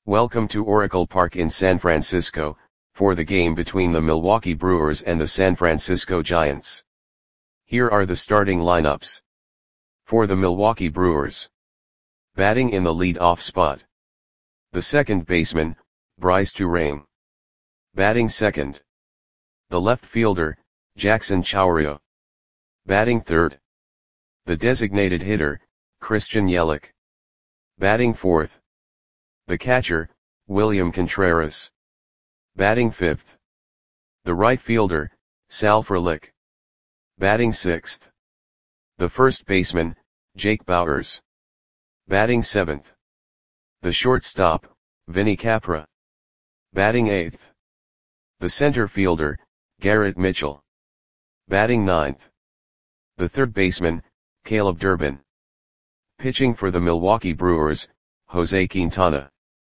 Welcome to Oracle Park in San Francisco, for the game between the Milwaukee Brewers and the San Francisco Giants. Here are the starting lineups. For the Milwaukee Brewers. Batting in the lead-off spot. The second baseman, Brice Turang. Batting second. The left fielder, Jackson Chourio. Batting third. The designated hitter, Christian Yelich. Batting fourth. The catcher, William Contreras. Batting fifth. The right fielder, Sal Frelick. Batting sixth. The first baseman, Jake Bauers. Batting seventh. The shortstop, Vinny Capra. Batting eighth. The center fielder, Garrett Mitchell. Batting ninth. The third baseman, Caleb Durbin. Pitching for the Milwaukee Brewers, Jose Quintana.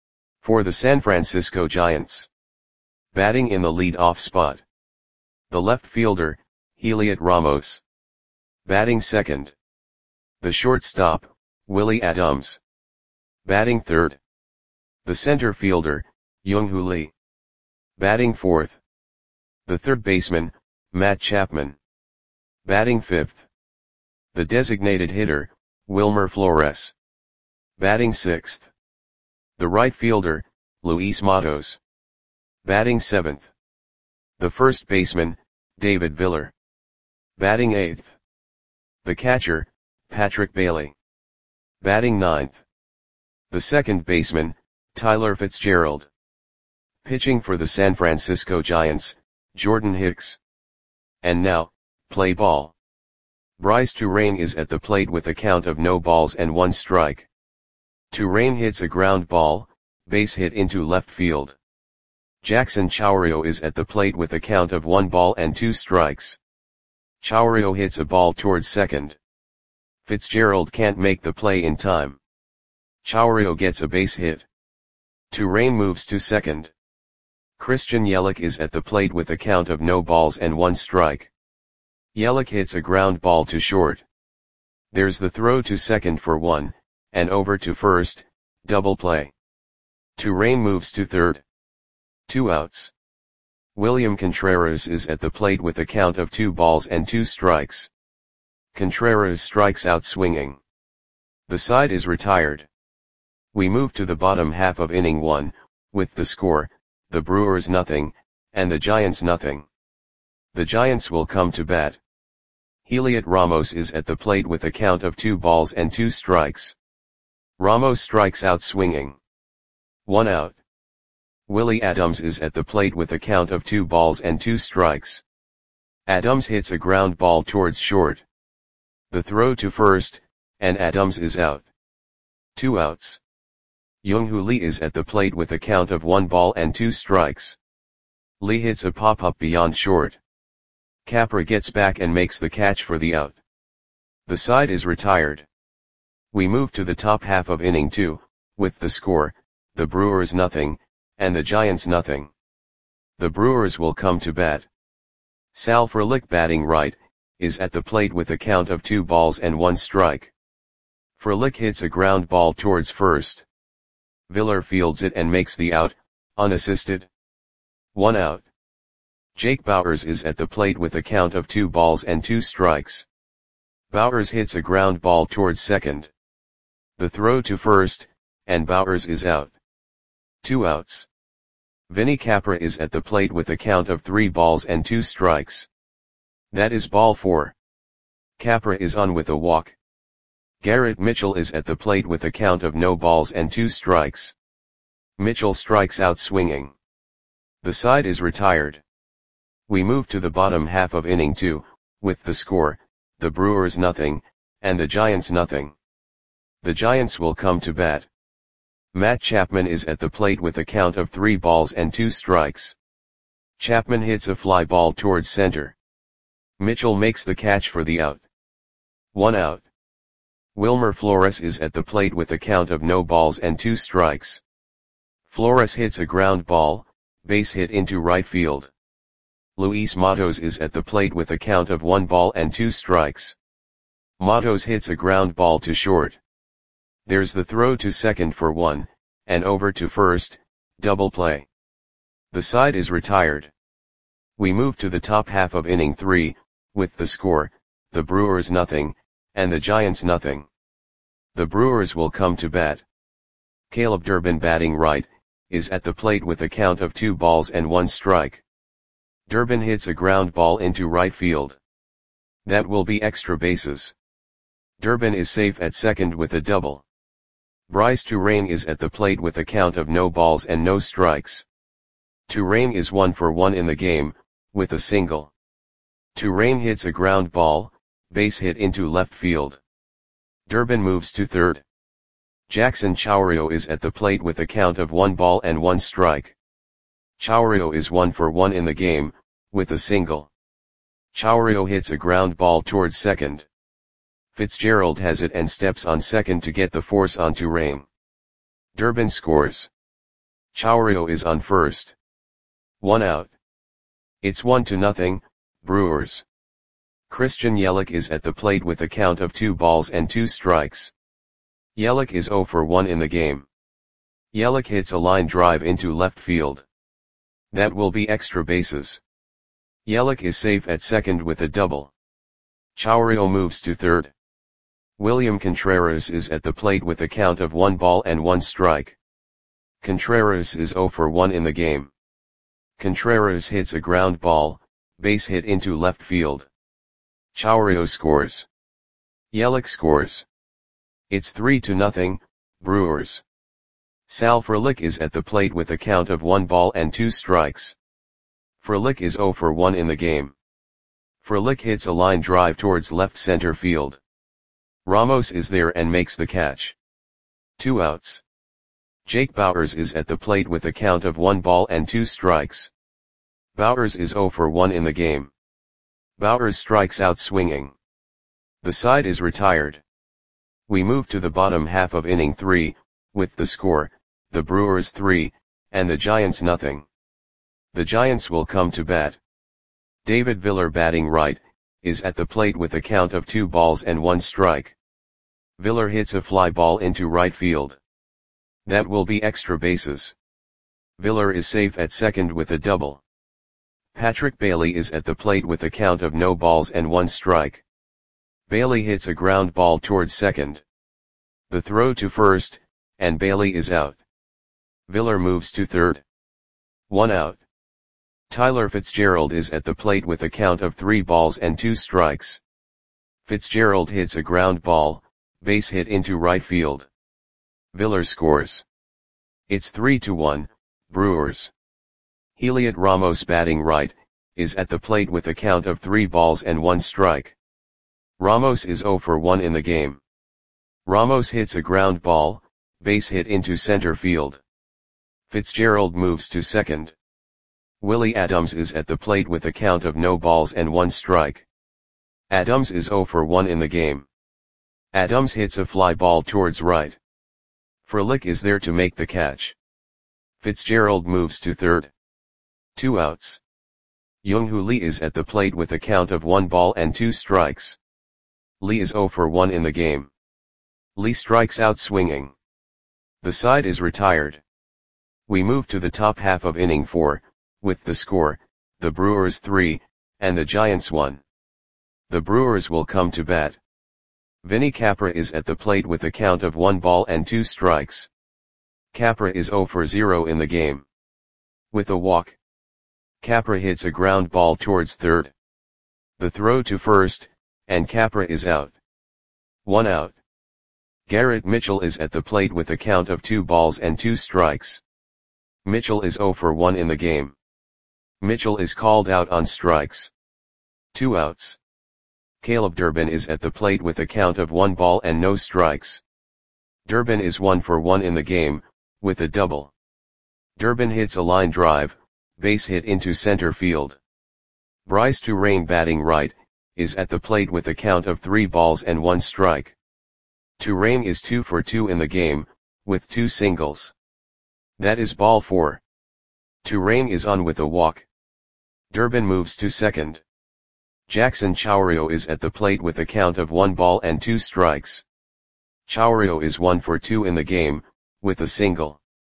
For the San Francisco Giants. Batting in the lead-off spot. The left fielder, Heliot Ramos. Batting second. The shortstop, Willie Adams. Batting third. The center fielder, Young-Hoo Lee. Batting fourth. The third baseman, Matt Chapman. Batting fifth. The designated hitter, Wilmer Flores. Batting sixth. The right fielder, Luis Matos. Batting seventh. The first baseman, David Viller. Batting eighth. The catcher, Patrick Bailey. Batting ninth. The second baseman, Tyler Fitzgerald. Pitching for the San Francisco Giants, Jordan Hicks. And now, play ball. Brice Turang is at the plate with a count of no balls and one strike. Turang hits a ground ball, base hit into left field. Jackson Chourio is at the plate with a count of 1 ball and 2 strikes. Chourio hits a ball towards second. Fitzgerald can't make the play in time. Chourio gets a base hit. Turang moves to second. Christian Yelich is at the plate with a count of no balls and 1 strike. Yelich hits a ground ball to short. There's the throw to second for 1, and over to first, double play. Turang moves to third. 2 outs. William Contreras is at the plate with a count of 2 balls and 2 strikes. Contreras strikes out swinging. The side is retired. We move to the bottom half of inning 1, with the score, the Brewers nothing, and the Giants nothing. The Giants will come to bat. Heliot Ramos is at the plate with a count of 2 balls and 2 strikes. Ramos strikes out swinging. 1 out. Willie Adams is at the plate with a count of 2 balls and 2 strikes. Adams hits a ground ball towards short. The throw to first, and Adams is out. 2 outs. Young-Hoo Lee is at the plate with a count of 1 ball and 2 strikes. Lee hits a pop-up beyond short. Capra gets back and makes the catch for the out. The side is retired. We move to the top half of inning 2, with the score, the Brewers nothing, and the Giants nothing. The Brewers will come to bat. Sal Frelick, batting right, is at the plate with a count of 2 balls and 1 strike. Frelick hits a ground ball towards first. Viller fields it and makes the out, unassisted. 1 out. Jake Bauers is at the plate with a count of 2 balls and 2 strikes. Bauers hits a ground ball towards second. The throw to first, and Bauers is out. 2 outs. Vinny Capra is at the plate with a count of 3 balls and 2 strikes. That is ball 4. Capra is on with a walk. Garrett Mitchell is at the plate with a count of no balls and 2 strikes. Mitchell strikes out swinging. The side is retired. We move to the bottom half of inning 2, with the score, the Brewers nothing, and the Giants nothing. The Giants will come to bat. Matt Chapman is at the plate with a count of 3 balls and 2 strikes. Chapman hits a fly ball towards center. Mitchell makes the catch for the out. 1 out. Wilmer Flores is at the plate with a count of no balls and 2 strikes. Flores hits a ground ball, base hit into right field. Luis Matos is at the plate with a count of 1 ball and 2 strikes. Matos hits a ground ball to short. There's the throw to second for 1, and over to first, double play. The side is retired. We move to the top half of inning 3, with the score, the Brewers nothing, and the Giants nothing. The Brewers will come to bat. Caleb Durbin, batting right, is at the plate with a count of 2 balls and 1 strike. Durbin hits a ground ball into right field. That will be extra bases. Durbin is safe at second with a double. Bryce Turang is at the plate with a count of no balls and no strikes. Turang is 1 for 1 in the game, with a single. Turang hits a ground ball, base hit into left field. Durbin moves to third. Jackson Chourio is at the plate with a count of 1 ball and 1 strike. Chourio is 1 for 1 in the game, with a single. Chourio hits a ground ball towards second. Fitzgerald has it and steps on second to get the force on Turang. Durbin scores. Chourio is on first. 1 out. It's 1-0, Brewers. Christian Yelich is at the plate with a count of 2 balls and 2 strikes. Yelich is 0 for 1 in the game. Yelich hits a line drive into left field. That will be extra bases. Yelich is safe at second with a double. Chourio moves to third. William Contreras is at the plate with a count of 1 ball and 1 strike. Contreras is 0 for 1 in the game. Contreras hits a ground ball, base hit into left field. Chourio scores. Yelich scores. It's 3-0, Brewers. Sal Frelick is at the plate with a count of 1 ball and 2 strikes. Frelick is 0 for 1 in the game. Frelick hits a line drive towards left center field. Ramos is there and makes the catch. 2 outs. Jake Bauers is at the plate with a count of 1 ball and 2 strikes. Bauers is 0 for 1 in the game. Bauers strikes out swinging. The side is retired. We move to the bottom half of inning 3, with the score, the Brewers 3, and the Giants nothing. The Giants will come to bat. David Viller, batting right, is at the plate with a count of 2 balls and 1 strike. Viller hits a fly ball into right field. That will be extra bases. Viller is safe at second with a double. Patrick Bailey is at the plate with a count of no balls and 1 strike. Bailey hits a ground ball towards second. The throw to first, and Bailey is out. Viller moves to third. 1 out. Tyler Fitzgerald is at the plate with a count of 3 balls and 2 strikes. Fitzgerald hits a ground ball, base hit into right field. Viller scores. It's 3-1, Brewers. Heliot Ramos, batting right, is at the plate with a count of 3 balls and 1 strike. Ramos is 0 for 1 in the game. Ramos hits a ground ball, base hit into center field. Fitzgerald moves to second. Willie Adams is at the plate with a count of no balls and 1 strike. Adams is 0 for 1 in the game. Adams hits a fly ball towards right. Frelick is there to make the catch. Fitzgerald moves to third. 2 outs. Young-Hoo Lee is at the plate with a count of 1 ball and 2 strikes. Lee is 0 for 1 in the game. Lee strikes out swinging. The side is retired. We move to the top half of inning 4, with the score, the Brewers 3, and the Giants 1. The Brewers will come to bat. Vinny Capra is at the plate with a count of 1 ball and 2 strikes. Capra is 0 for 0 in the game. With a walk. Capra hits a ground ball towards third. The throw to first, and Capra is out. 1 out. Garrett Mitchell is at the plate with a count of 2 balls and 2 strikes. Mitchell is 0 for 1 in the game. Mitchell is called out on strikes. 2 outs. Caleb Durbin is at the plate with a count of 1 ball and no strikes. Durbin is 1 for 1 in the game, with a double. Durbin hits a line drive, base hit into center field. Bryce Turang, batting right, is at the plate with a count of 3 balls and 1 strike. Turang is 2 for 2 in the game, with 2 singles. That is ball 4. Turang is on with a walk. Durbin moves to second. Jackson Chourio is at the plate with a count of 1 ball and 2 strikes. Chourio is 1 for 2 in the game, with a single.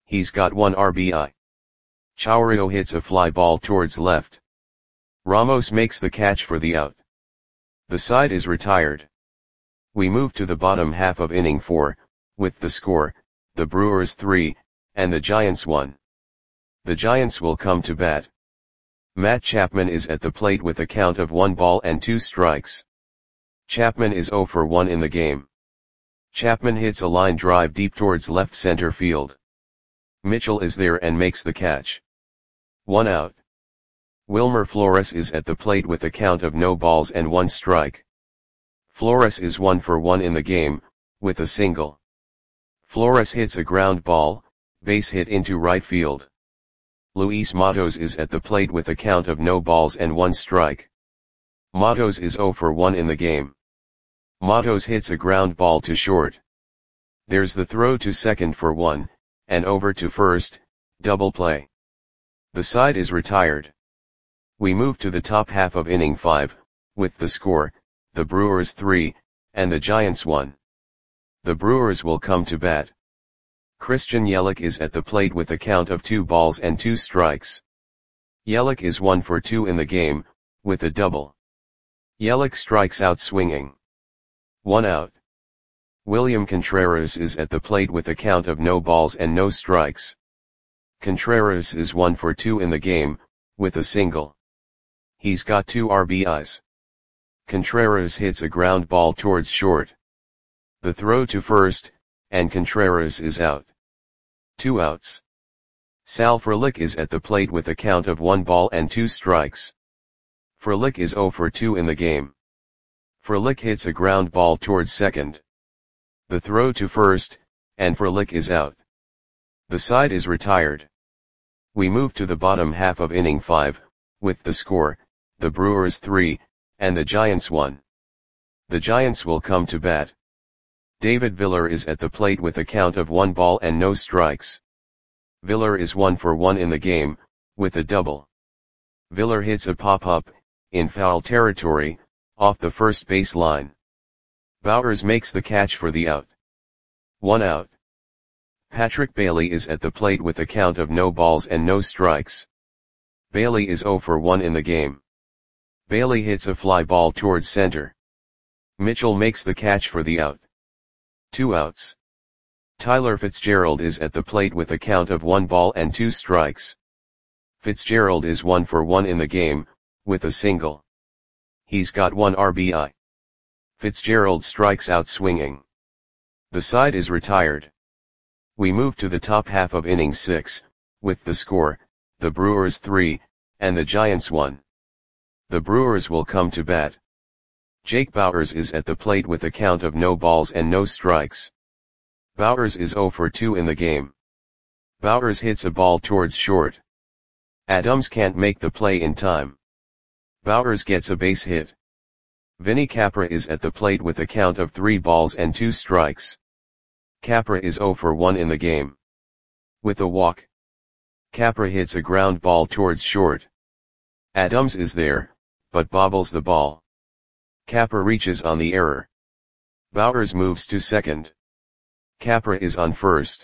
He's got 1 RBI. Chourio hits a fly ball towards left. Ramos makes the catch for the out. The side is retired. We move to the bottom half of inning 4, with the score, the Brewers 3, and the Giants 1. The Giants will come to bat. Matt Chapman is at the plate with a count of 1 ball and 2 strikes. Chapman is 0 for 1 in the game. Chapman hits a line drive deep towards left center field. Mitchell is there and makes the catch. 1 out. Wilmer Flores is at the plate with a count of no balls and 1 strike. Flores is 1 for 1 in the game, with a single. Flores hits a ground ball, base hit into right field. Luis Matos is at the plate with a count of no balls and 1 strike. Matos is 0 for 1 in the game. Matos hits a ground ball to short. There's the throw to second for 1, and over to first, double play. The side is retired. We move to the top half of inning 5, with the score, the Brewers 3, and the Giants 1. The Brewers will come to bat. Christian Yelich is at the plate with a count of 2 balls and 2 strikes. Yelich is 1 for 2 in the game, with a double. Yelich strikes out swinging. 1 out. William Contreras is at the plate with a count of no balls and no strikes. Contreras is 1 for 2 in the game, with a single. He's got 2 RBIs. Contreras hits a ground ball towards short. The throw to first, and Contreras is out. 2 outs. Sal Frelick is at the plate with a count of 1 ball and 2 strikes. Frelick is 0 for 2 in the game. Frelick hits a ground ball towards second. The throw to first, and Frelick is out. The side is retired. We move to the bottom half of inning 5, with the score, the Brewers 3, and the Giants 1. The Giants will come to bat. David Villar is at the plate with a count of 1 ball and no strikes. Villar is 1 for 1 in the game, with a double. Villar hits a pop-up, in foul territory, off the first base line. Bowers makes the catch for the out. 1 out. Patrick Bailey is at the plate with a count of no balls and no strikes. Bailey is 0 for 1 in the game. Bailey hits a fly ball towards center. Mitchell makes the catch for the out. 2 outs. Tyler Fitzgerald is at the plate with a count of 1 ball and 2 strikes. Fitzgerald is 1 for 1 in the game, with a single. He's got 1 RBI. Fitzgerald strikes out swinging. The side is retired. We move to the top half of inning 6, with the score, the Brewers 3, and the Giants 1. The Brewers will come to bat. Jake Bauers is at the plate with a count of no balls and no strikes. Bauers is 0 for 2 in the game. Bauers hits a ball towards short. Adams can't make the play in time. Bauers gets a base hit. Vinny Capra is at the plate with a count of 3 balls and 2 strikes. Capra is 0 for 1 in the game. With a walk. Capra hits a ground ball towards short. Adams is there, but bobbles the ball. Capra reaches on the error. Bauers moves to second. Capra is on first.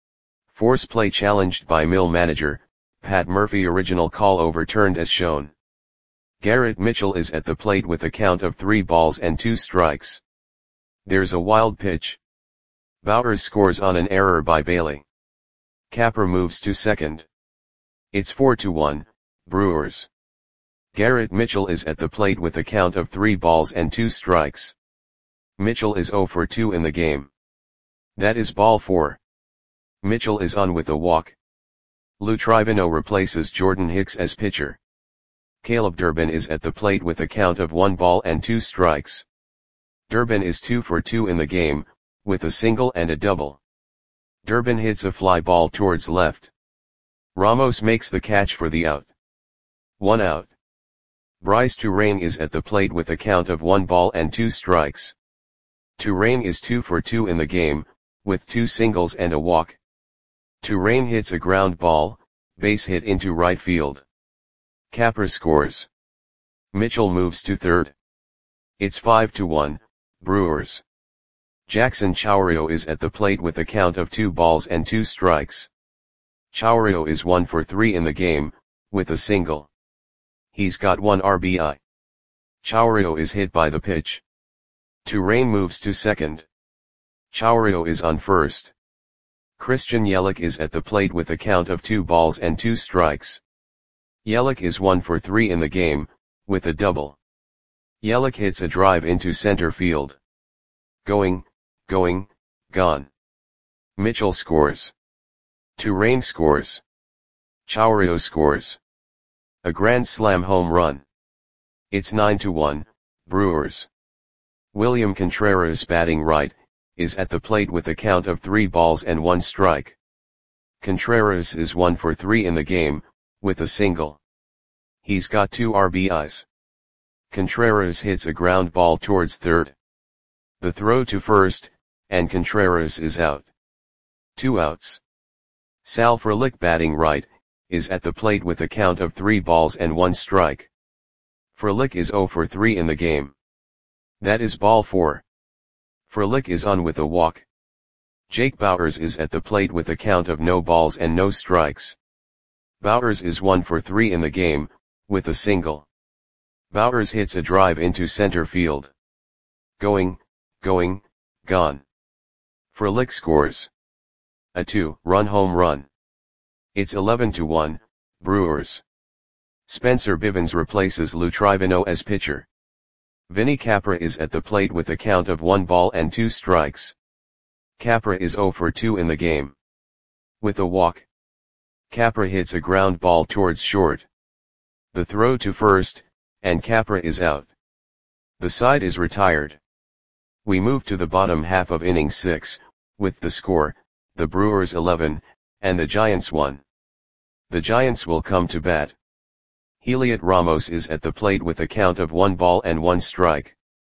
Force play challenged by Mill manager, Pat Murphy. Original call overturned as shown. Garrett Mitchell is at the plate with a count of 3 balls and 2 strikes. There's a wild pitch. Bauers scores on an error by Bailey. Capra moves to second. It's 4-1, Brewers. Garrett Mitchell is at the plate with a count of 3 balls and 2 strikes. Mitchell is 0 for 2 in the game. That is ball 4. Mitchell is on with a walk. Lou Trivino replaces Jordan Hicks as pitcher. Caleb Durbin is at the plate with a count of 1 ball and 2 strikes. Durbin is 2 for 2 in the game, with a single and a double. Durbin hits a fly ball towards left. Ramos makes the catch for the out. 1 out. Bryce Turang is at the plate with a count of 1 ball and 2 strikes. Turang is 2 for 2 in the game, with 2 singles and a walk. Turang hits a ground ball, base hit into right field. Capra scores. Mitchell moves to third. It's 5-1, Brewers. Jackson Chourio is at the plate with a count of 2 balls and 2 strikes. Chourio is 1 for 3 in the game, with a single. He's got 1 RBI. Chourio is hit by the pitch. Touraine moves to second. Chourio is on first. Christian Yelich is at the plate with a count of 2 balls and 2 strikes. Yelich is 1 for 3 in the game, with a double. Yelich hits a drive into center field. Going, gone. Mitchell scores. Touraine scores. Chourio scores. A grand slam home run. It's 9-1, Brewers. William Contreras, batting right, is at the plate with a count of 3 balls and 1 strike. Contreras is 1 for 3 in the game, with a single. He's got 2 RBIs. Contreras hits a ground ball towards third. The throw to first, and Contreras is out. 2 outs. Sal Frelick, batting right, is at the plate with a count of 3 balls and 1 strike. Frelick is 0 for 3 in the game. That is ball 4. Frelick is on with a walk. Jake Bauers is at the plate with a count of no balls and no strikes. Bauers is 1 for 3 in the game, with a single. Bauers hits a drive into center field. Going, gone. Frelick scores. A 2-run home run. It's 11-1, Brewers. Spencer Bivens replaces Lou Trivino as pitcher. Vinny Capra is at the plate with a count of 1 ball and 2 strikes. Capra is 0 for 2 in the game. With a walk. Capra hits a ground ball towards short. The throw to first, and Capra is out. The side is retired. We move to the bottom half of inning 6, with the score, the Brewers 11, and the Giants 1. The Giants will come to bat. Heliot Ramos is at the plate with a count of 1 ball and 1 strike.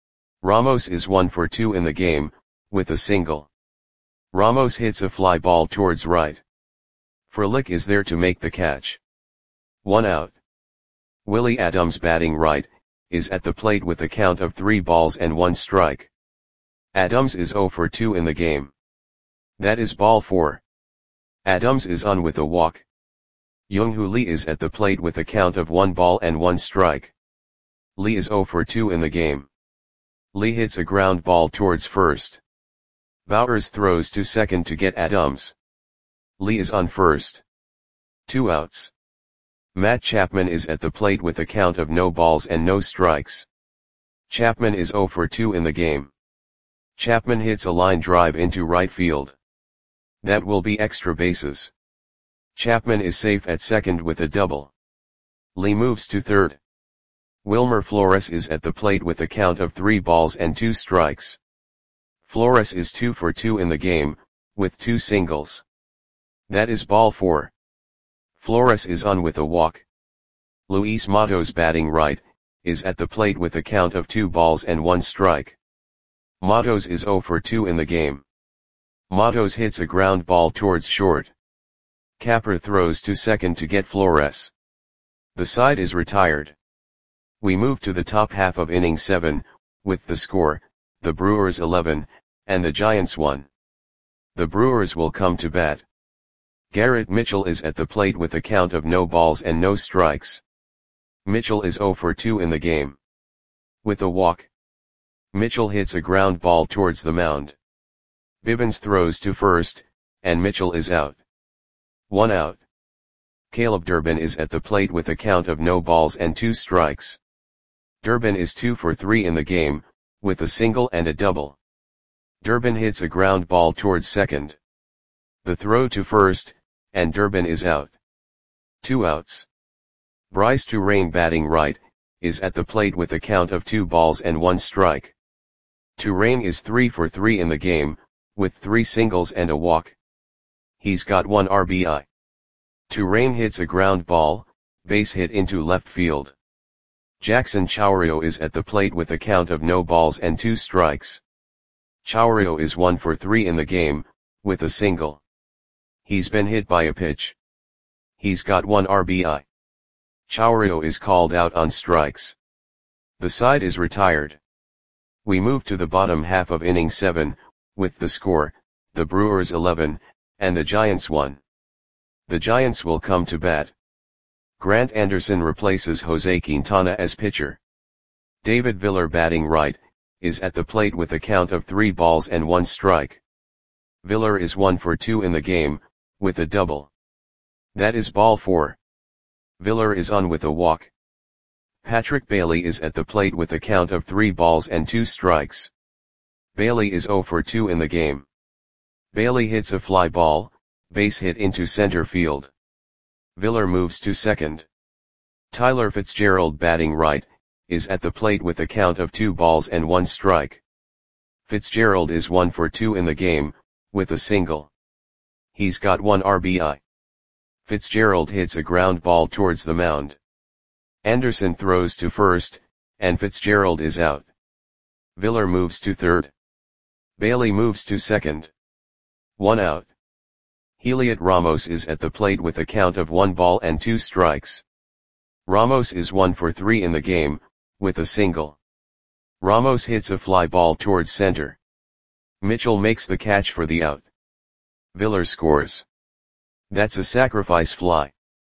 Ramos is 1 for 2 in the game, with a single. Ramos hits a fly ball towards right. Frelick is there to make the catch. 1 out. Willie Adams, batting right, is at the plate with a count of 3 balls and 1 strike. Adams is 0 for 2 in the game. That is ball 4. Adams is on with a walk. Young-Hoo Lee is at the plate with a count of 1 ball and 1 strike. Lee is 0 for 2 in the game. Lee hits a ground ball towards first. Bauers throws to second to get Adams. Lee is on first. 2 outs. Matt Chapman is at the plate with a count of no balls and no strikes. Chapman is 0 for 2 in the game. Chapman hits a line drive into right field. That will be extra bases. Chapman is safe at second with a double. Lee moves to third. Wilmer Flores is at the plate with a count of 3 balls and 2 strikes. Flores is 2 for 2 in the game, with 2 singles. That is ball 4. Flores is on with a walk. Luis Matos, batting right, is at the plate with a count of 2 balls and 1 strike. Matos is 0 for 2 in the game. Matos hits a ground ball towards short. Capra throws to second to get Flores. The side is retired. We move to the top half of inning 7, with the score, the Brewers 11, and the Giants 1. The Brewers will come to bat. Garrett Mitchell is at the plate with a count of no balls and no strikes. Mitchell is 0 for 2 in the game. With a walk. Mitchell hits a ground ball towards the mound. Bivens throws to first, and Mitchell is out. 1 out. Caleb Durbin is at the plate with a count of no balls and 2 strikes. Durbin is 2 for 3 in the game, with a single and a double. Durbin hits a ground ball towards second. The throw to first, and Durbin is out. 2 outs. Bryce Touraine, batting right, is at the plate with a count of 2 balls and 1 strike. Touraine is 3 for 3 in the game, with 3 singles and a walk. He's got 1 RBI. Touraine hits a ground ball, base hit into left field. Jackson Chourio is at the plate with a count of no balls and 2 strikes. Chourio is 1 for 3 in the game, with a single. He's been hit by a pitch. He's got 1 RBI. Chourio is called out on strikes. The side is retired. We move to the bottom half of inning 7, with the score, the Brewers 11, and the Giants 1. The Giants will come to bat. Grant Anderson replaces Jose Quintana as pitcher. David Viller batting right, is at the plate with a count of 3 balls and 1 strike. Viller is 1 for 2 in the game, with a double. That is ball 4. Viller is on with a walk. Patrick Bailey is at the plate with a count of 3 balls and 2 strikes. Bailey is 0 for 2 in the game. Bailey hits a fly ball, base hit into center field. Viller moves to second. Tyler Fitzgerald batting right, is at the plate with a count of 2 balls and 1 strike. Fitzgerald is 1 for 2 in the game, with a single. He's got 1 RBI. Fitzgerald hits a ground ball towards the mound. Anderson throws to first, and Fitzgerald is out. Viller moves to third. Bailey moves to second. 1 out. Heliot Ramos is at the plate with a count of 1 ball and 2 strikes. Ramos is 1 for 3 in the game, with a single. Ramos hits a fly ball towards center. Mitchell makes the catch for the out. Viller scores. That's a sacrifice fly.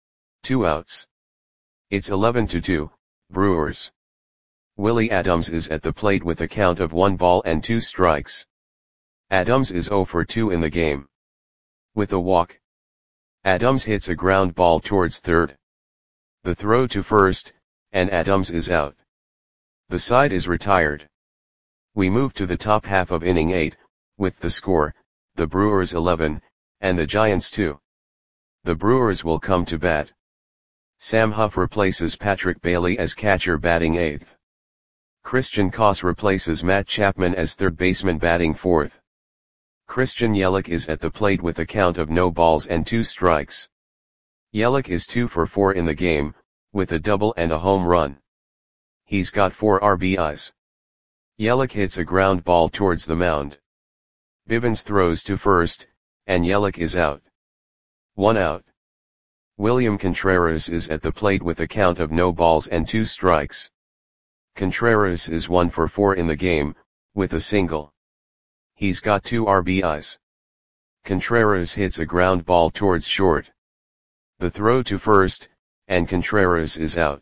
2 outs. It's 11-2, Brewers. Willie Adams is at the plate with a count of 1 ball and 2 strikes. Adams is 0 for 2 in the game. With a walk. Adams hits a ground ball towards third. The throw to first, and Adams is out. The side is retired. We move to the top half of inning 8, with the score, the Brewers 11, and the Giants 2. The Brewers will come to bat. Sam Huff replaces Patrick Bailey as catcher batting 8th. Christian Koss replaces Matt Chapman as third baseman batting 4th. Christian Yelich is at the plate with a count of no balls and 2 strikes. Yelich is 2 for 4 in the game, with a double and a home run. He's got 4 RBIs. Yelich hits a ground ball towards the mound. Bivens throws to first, and Yelich is out. 1 out. William Contreras is at the plate with a count of no balls and 2 strikes. Contreras is 1 for 4 in the game, with a single. He's got 2 RBIs. Contreras hits a ground ball towards short. The throw to first, and Contreras is out.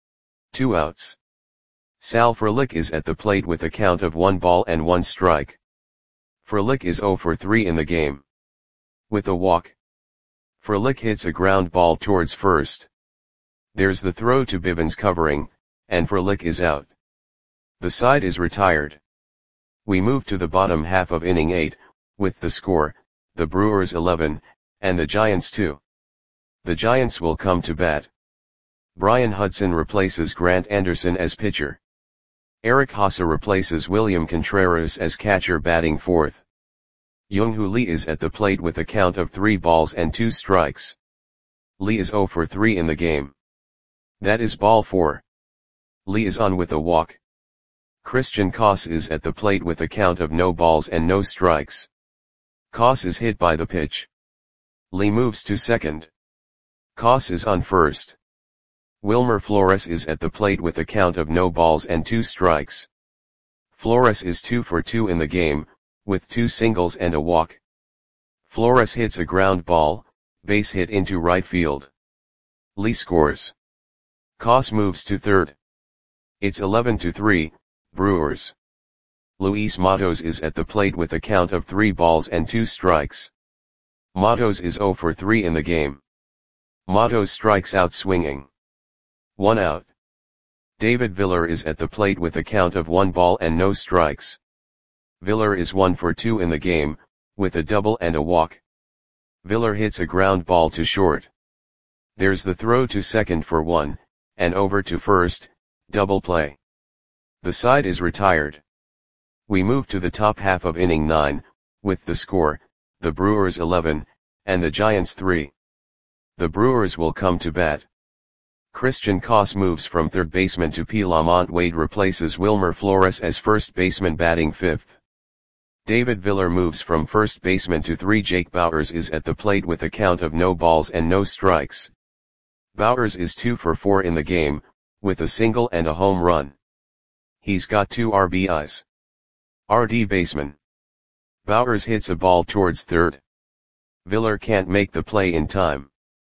2 outs. Sal Frelick is at the plate with a count of 1 ball and 1 strike. Frelick is 0 for 3 in the game. With a walk. Frelick hits a ground ball towards first. There's the throw to Bivens covering, and Frelick is out. The side is retired. We move to the bottom half of inning 8, with the score, the Brewers 11, and the Giants 2. The Giants will come to bat. Brian Hudson replaces Grant Anderson as pitcher. Eric Haase replaces William Contreras as catcher batting 4th. Young-Hoo Lee is at the plate with a count of 3 balls and 2 strikes. Lee is 0 for 3 in the game. That is ball 4. Lee is on with a walk. Christian Koss is at the plate with a count of no balls and no strikes. Koss is hit by the pitch. Lee moves to second. Koss is on first. Wilmer Flores is at the plate with a count of no balls and 2 strikes. Flores is 2 for 2 in the game, with 2 singles and a walk. Flores hits a ground ball, base hit into right field. Lee scores. Koss moves to third. It's 11-3, Brewers. Luis Matos is at the plate with a count of 3 balls and 2 strikes. Matos is 0 for 3 in the game. Matos strikes out swinging. 1 out. David Viller is at the plate with a count of 1 ball and no strikes. Viller is 1 for 2 in the game, with a double and a walk. Viller hits a ground ball to short. There's the throw to second for 1, and over to first, double play. The side is retired. We move to the top half of inning 9, with the score, the Brewers 11, and the Giants 3. The Brewers will come to bat. Christian Koss moves from third baseman to P. Lamont Wade replaces Wilmer Flores as first baseman batting 5th. David Viller moves from first baseman to 3. Jake Bauers is at the plate with a count of no balls and no strikes. Bauers is 2 for 4 in the game, with a single and a home run. He's got 2 RBIs. RD baseman. Bauers hits a ball towards third. Viller can't make the play in time.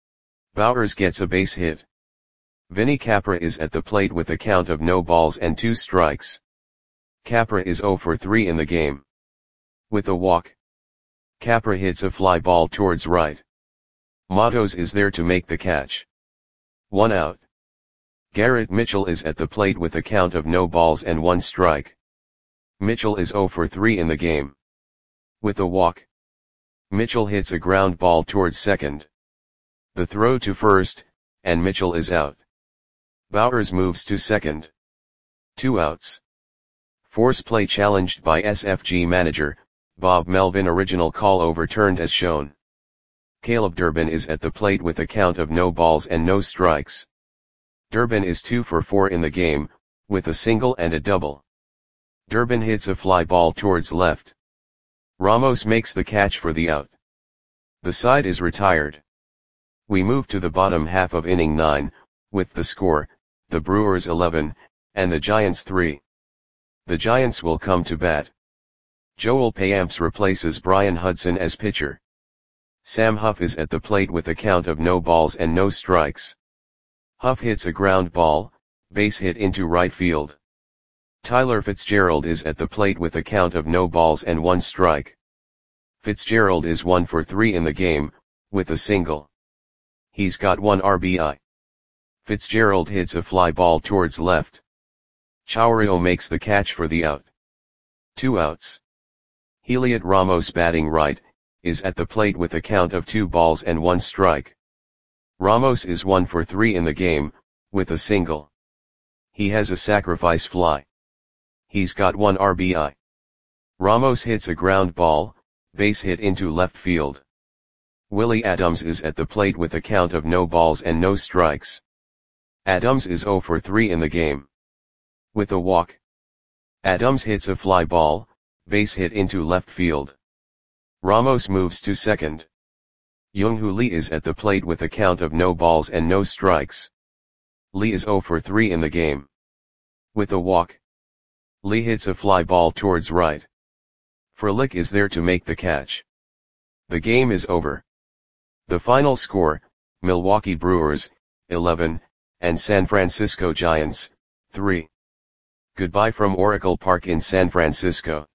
Bowers gets a base hit. Vinny Capra is at the plate with a count of no balls and 2 strikes. Capra is 0 for 3 in the game. With a walk, Capra hits a fly ball towards right. Matos is there to make the catch. 1 out. Garrett Mitchell is at the plate with a count of no balls and 1 strike. Mitchell is 0 for 3 in the game. With a walk, Mitchell hits a ground ball towards second. The throw to first, and Mitchell is out. Bowers moves to second. 2 outs. Force play challenged by SFG manager, Bob Melvin. Original call overturned as shown. Caleb Durbin is at the plate with a count of no balls and no strikes. Durbin is 2 for 4 in the game, with a single and a double. Durbin hits a fly ball towards left. Ramos makes the catch for the out. The side is retired. We move to the bottom half of inning 9, with the score, the Brewers 11, and the Giants 3. The Giants will come to bat. Joel Payamps replaces Brian Hudson as pitcher. Sam Huff is at the plate with a count of no balls and no strikes. Huff hits a ground ball, base hit into right field. Tyler Fitzgerald is at the plate with a count of no balls and 1 strike. Fitzgerald is 1 for 3 in the game, with a single. He's got 1 RBI. Fitzgerald hits a fly ball towards left. Chaurio makes the catch for the out. 2 outs. Heliot Ramos, batting right, is at the plate with a count of 2 balls and 1 strike. Ramos is 1 for 3 in the game, with a single. He has a sacrifice fly. He's got 1 RBI. Ramos hits a ground ball, base hit into left field. Willie Adams is at the plate with a count of no balls and no strikes. Adams is 0 for 3 in the game. With a walk, Adams hits a fly ball, base hit into left field. Ramos moves to second. Young-Hoo Lee is at the plate with a count of no balls and no strikes. Lee is 0 for 3 in the game. With a walk, Lee hits a fly ball towards right. Frelick is there to make the catch. The game is over. The final score, Milwaukee Brewers, 11, and San Francisco Giants, 3. Goodbye from Oracle Park in San Francisco.